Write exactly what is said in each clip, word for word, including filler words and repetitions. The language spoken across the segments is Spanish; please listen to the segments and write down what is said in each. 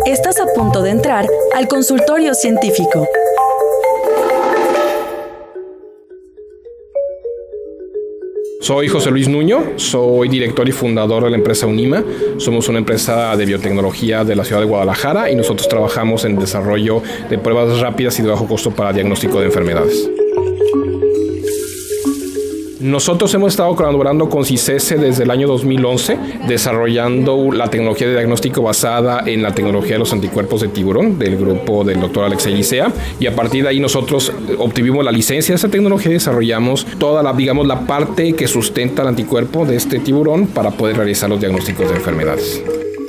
Estás a punto de entrar al consultorio científico. Soy José Luis Nuño, soy director y fundador de la empresa Unima. Somos una empresa de biotecnología de la ciudad de Guadalajara y nosotros trabajamos en el desarrollo de pruebas rápidas y de bajo costo para diagnóstico de enfermedades. Nosotros hemos estado colaborando con CICESE desde el año dos mil once, desarrollando la tecnología de diagnóstico basada en la tecnología de los anticuerpos de tiburón del grupo del doctor Alexei Licea, y a partir de ahí nosotros obtuvimos la licencia de esa tecnología y desarrollamos toda la, digamos, la parte que sustenta el anticuerpo de este tiburón para poder realizar los diagnósticos de enfermedades.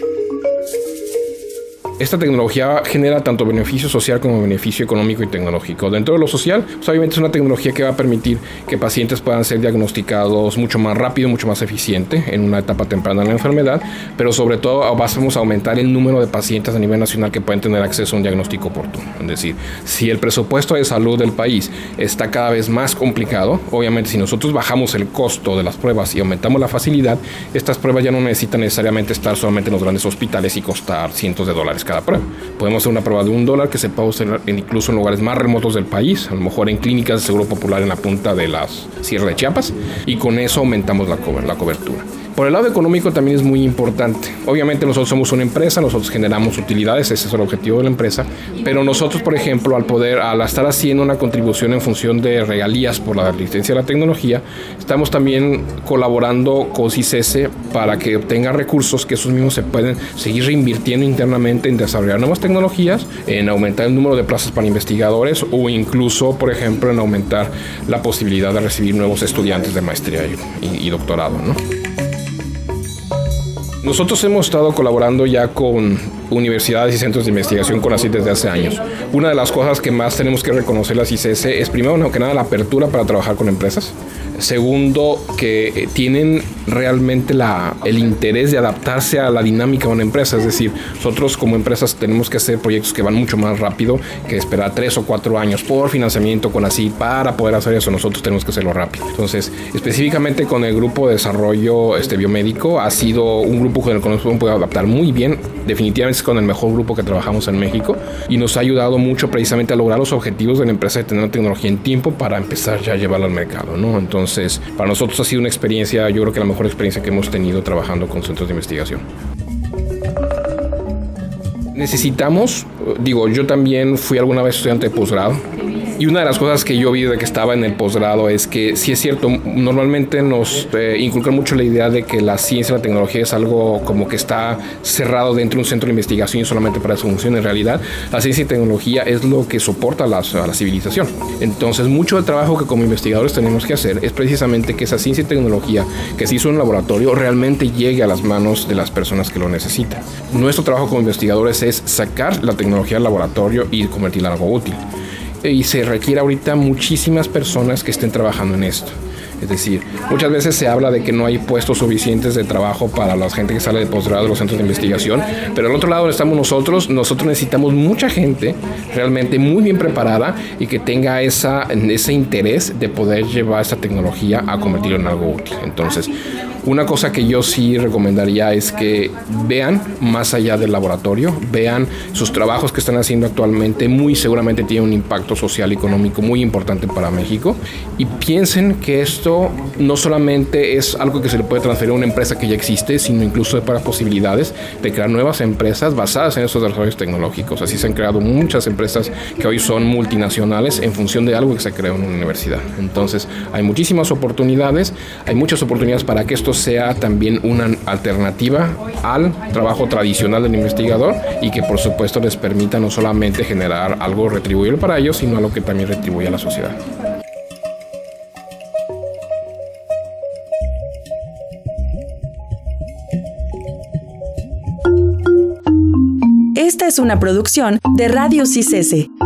Esta tecnología genera tanto beneficio social como beneficio económico y tecnológico. Dentro de lo social, pues obviamente es una tecnología que va a permitir que pacientes puedan ser diagnosticados mucho más rápido, mucho más eficiente en una etapa temprana de la enfermedad, pero sobre todo vamos a aumentar el número de pacientes a nivel nacional que pueden tener acceso a un diagnóstico oportuno. Es decir, si el presupuesto de salud del país está cada vez más complicado, obviamente si nosotros bajamos el costo de las pruebas y aumentamos la facilidad, estas pruebas ya no necesitan necesariamente estar solamente en los grandes hospitales y costar cientos de dólares cada prueba. Podemos hacer una prueba de un dólar que se puede usar incluso en lugares más remotos del país, a lo mejor en clínicas de seguro popular en la punta de las Sierra de Chiapas, y con eso aumentamos la, co- la cobertura. Por el lado económico también es muy importante. Obviamente nosotros somos una empresa, nosotros generamos utilidades, ese es el objetivo de la empresa, pero nosotros, por ejemplo, al poder, al estar haciendo una contribución en función de regalías por la licencia de la tecnología, estamos también colaborando con CICESE para que obtenga recursos que esos mismos se pueden seguir reinvirtiendo internamente en desarrollar nuevas tecnologías, en aumentar el número de plazas para investigadores o incluso, por ejemplo, en aumentar la posibilidad de recibir nuevos estudiantes de maestría y, y, y doctorado, ¿no? Nosotros hemos estado colaborando ya con universidades y centros de investigación con CONACYT desde hace años. Una de las cosas que más tenemos que reconocer a CICESE es, primero, no que nada, la apertura para trabajar con empresas. Segundo, que tienen realmente la, el interés de adaptarse a la dinámica de una empresa. Es decir, nosotros como empresas tenemos que hacer proyectos que van mucho más rápido que esperar tres o cuatro años por financiamiento con CONACYT. Para poder hacer eso, nosotros tenemos que hacerlo rápido. Entonces, específicamente con el grupo de desarrollo este, biomédico, ha sido un grupo con el que nos hemos podido adaptar muy bien. Definitivamente es con el mejor grupo que trabajamos en México y nos ha ayudado mucho precisamente a lograr los objetivos de la empresa de tener una tecnología en tiempo para empezar ya a llevarla al mercado, ¿no? Entonces, para nosotros ha sido una experiencia, yo creo que la mejor experiencia que hemos tenido trabajando con centros de investigación. Necesitamos, digo, yo también fui alguna vez estudiante de posgrado. Y una de las cosas que yo vi desde que estaba en el posgrado es que, sí es cierto, normalmente nos eh, inculcan mucho la idea de que la ciencia y la tecnología es algo como que está cerrado dentro de un centro de investigación y solamente para su función. En realidad, la ciencia y tecnología es lo que soporta a la, a la civilización. Entonces, mucho del trabajo que como investigadores tenemos que hacer es precisamente que esa ciencia y tecnología que se hizo en un laboratorio realmente llegue a las manos de las personas que lo necesitan. Nuestro trabajo como investigadores es sacar la tecnología del laboratorio y convertirla en algo útil. Y se requiere ahorita muchísimas personas que estén trabajando en esto. Es decir, muchas veces se habla de que no hay puestos suficientes de trabajo para la gente que sale de posgrado de los centros de investigación, pero al otro lado estamos nosotros. Nosotros necesitamos mucha gente realmente muy bien preparada y que tenga esa, ese interés de poder llevar esta tecnología a convertirlo en algo útil. Entonces, una cosa que yo sí recomendaría es que vean más allá del laboratorio, vean sus trabajos que están haciendo actualmente, muy seguramente tienen un impacto social y económico muy importante para México, y piensen que esto no solamente es algo que se le puede transferir a una empresa que ya existe, sino incluso para posibilidades de crear nuevas empresas basadas en estos desarrollos tecnológicos. Así se han creado muchas empresas que hoy son multinacionales en función de algo que se creó en una universidad. Entonces, hay muchísimas oportunidades, hay muchas oportunidades para que esto sea también una alternativa al trabajo tradicional del investigador y que por supuesto les permita no solamente generar algo retribuible para ellos, sino algo que también retribuye a la sociedad. Esta es una producción de Radio CICESE.